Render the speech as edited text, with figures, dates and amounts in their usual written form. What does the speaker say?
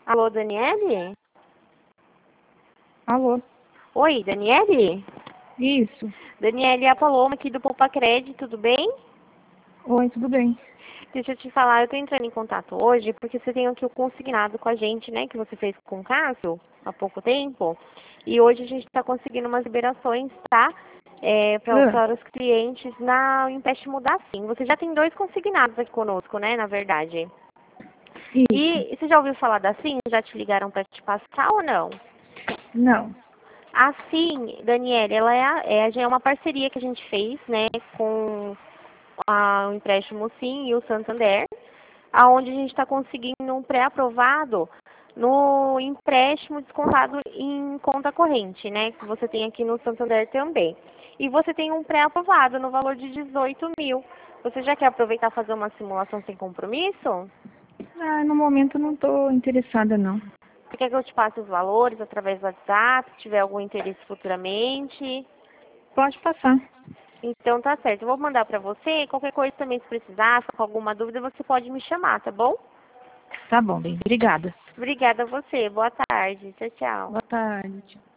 Alô, Daniele? Alô? Oi, Daniele? Isso. Daniele, é a Paloma aqui do Poupa Crédito, tudo bem? Oi, tudo bem? Deixa eu te falar, eu tô entrando em contato hoje porque você tem aqui o consignado com a gente, né, que você fez com o Cássio há pouco tempo. E hoje a gente está conseguindo umas liberações, tá? Para os clientes na empréstimo da Sim. Você já tem 2 consignados aqui conosco, né, na verdade. Isso. E você já ouviu falar da Sim? Já te ligaram para te passar ou não? Não. A Sim, Daniela, já é uma parceria que a gente fez, né, com o empréstimo Sim e o Santander, aonde a gente está conseguindo um pré-aprovado no empréstimo descontado em conta corrente, né, que você tem aqui no Santander também. E você tem um pré-aprovado no valor de 18 mil. Você já quer aproveitar e fazer uma simulação sem compromisso? No momento eu não estou interessada, não. Você quer que eu te passe os valores através do WhatsApp, se tiver algum interesse futuramente? Pode passar. Então tá certo, eu vou mandar pra você, qualquer coisa também se precisar, se com alguma dúvida, você pode me chamar, tá bom? Tá bom, bem. Obrigada. Obrigada a você, boa tarde, tchau, tchau. Boa tarde. Tchau.